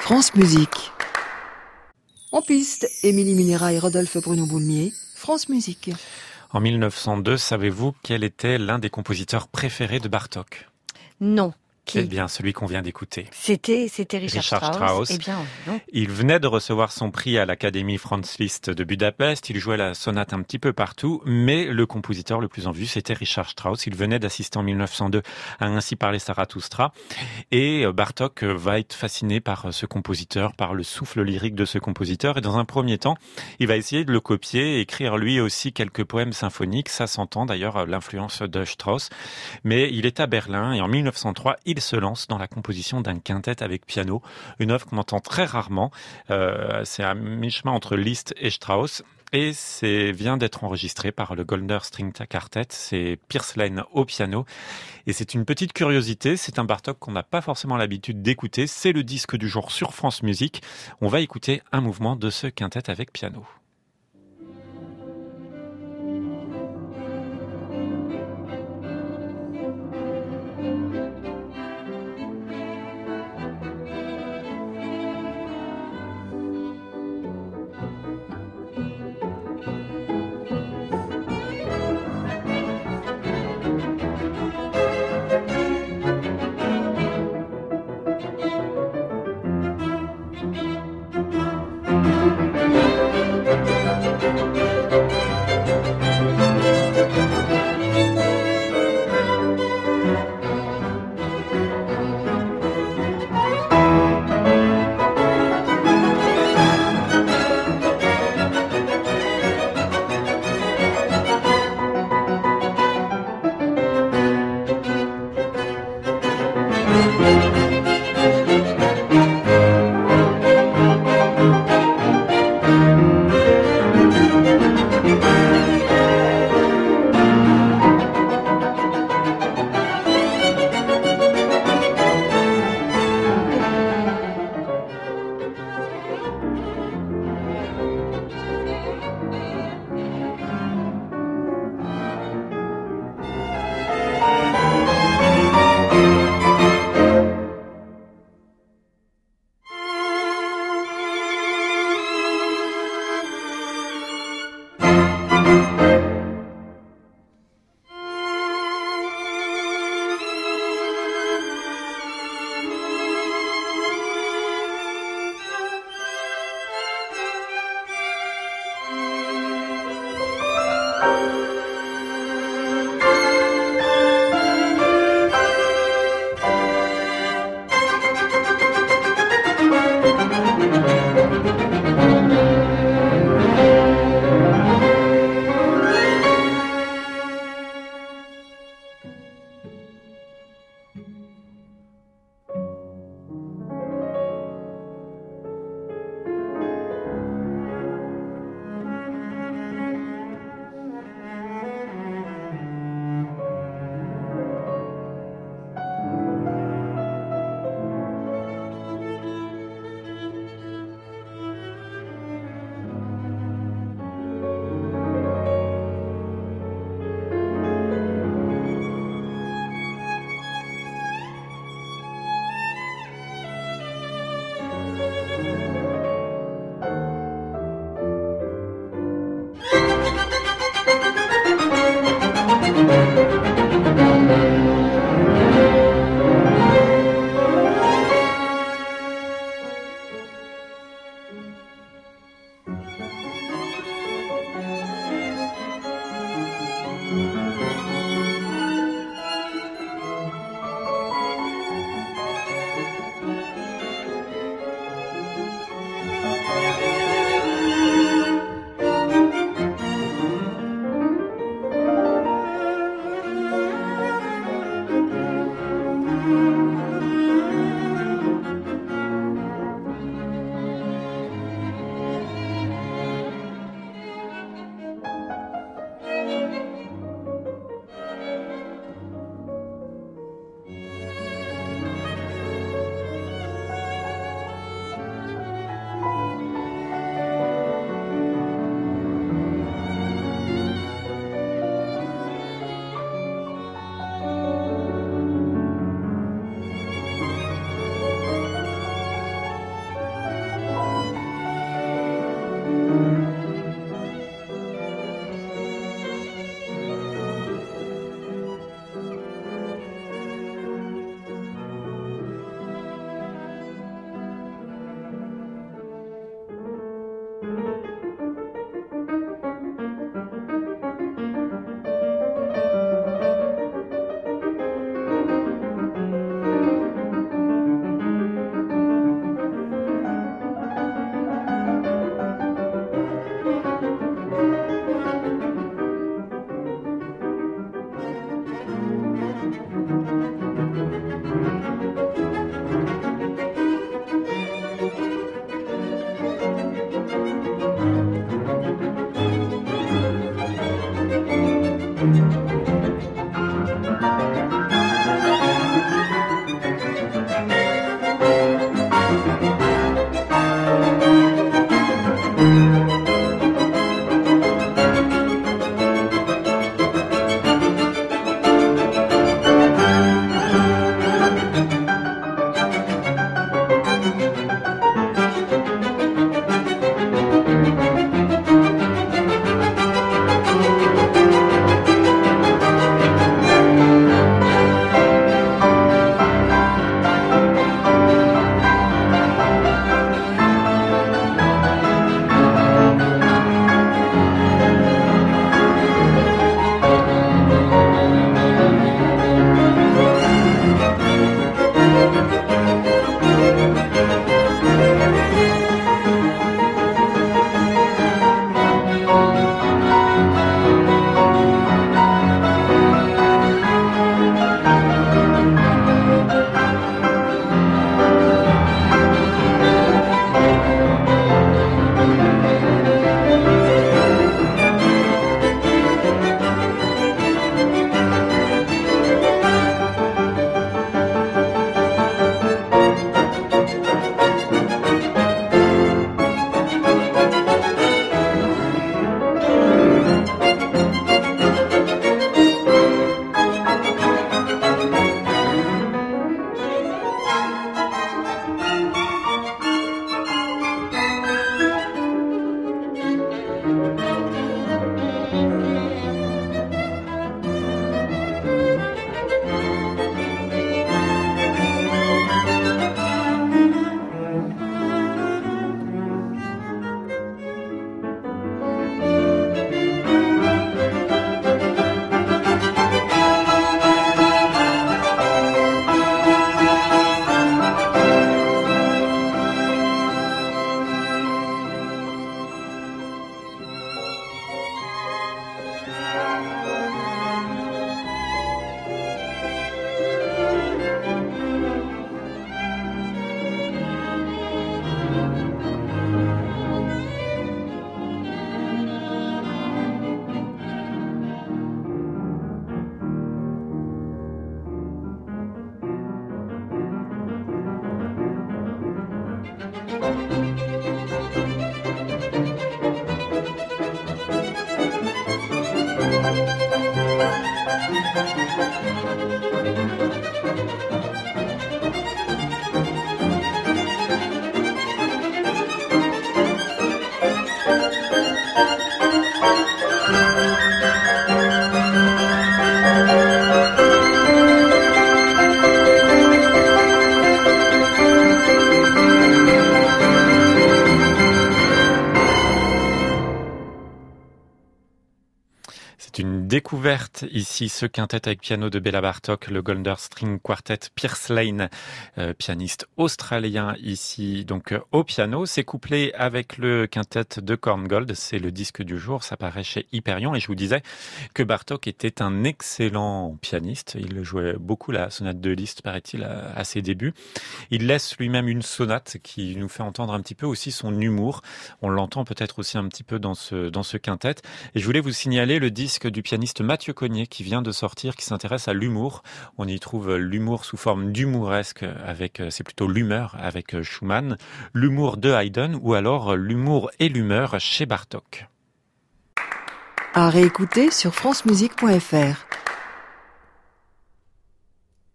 France Musique. En piste, Émilie Minera et Rodolphe Bruno Boulmier, France Musique. En 1902, savez-vous quel était l'un des compositeurs préférés de Bartók ? Non. Eh bien, celui qu'on vient d'écouter. C'était Richard Strauss. Eh bien, non. Il venait de recevoir son prix à l'Académie Franz Liszt de Budapest. Il jouait la sonate un petit peu partout, mais le compositeur le plus en vue, c'était Richard Strauss. Il venait d'assister en 1902 à Ainsi parlait Zarathustra. Et Bartók va être fasciné par ce compositeur, par le souffle lyrique de ce compositeur. Et dans un premier temps, il va essayer de le copier, écrire lui aussi quelques poèmes symphoniques. Ça s'entend d'ailleurs l'influence de Strauss. Mais il est à Berlin et en 1903, il se lance dans la composition d'un quintet avec piano, une œuvre qu'on entend très rarement. C'est à mi-chemin entre Liszt et Strauss. Et vient d'être enregistré par le Goldner String Quartet. C'est Piers Lane au piano. Et c'est une petite curiosité. C'est un Bartók qu'on n'a pas forcément l'habitude d'écouter. C'est le disque du jour sur France Musique. On va écouter un mouvement de ce quintet avec piano. Découverte ici, ce quintet avec piano de Béla Bartók, le Golden String Quartet, Piers Lane, pianiste australien ici, donc au piano. C'est couplé avec le quintet de Korngold, c'est le disque du jour, ça paraît chez Hyperion. Et je vous disais que Bartók était un excellent pianiste. Il jouait beaucoup la sonate de Liszt, paraît-il, à ses débuts. Il laisse lui-même une sonate qui nous fait entendre un petit peu aussi son humour. On l'entend peut-être aussi un petit peu dans ce quintet. Et je voulais vous signaler le disque du pianiste Mathieu Cognet qui vient de sortir, qui s'intéresse à l'humour. On y trouve l'humour sous forme d'humouresque c'est plutôt l'humeur avec Schumann, l'humour de Haydn ou alors l'humour et l'humeur chez Bartók. À réécouter sur francemusique.fr.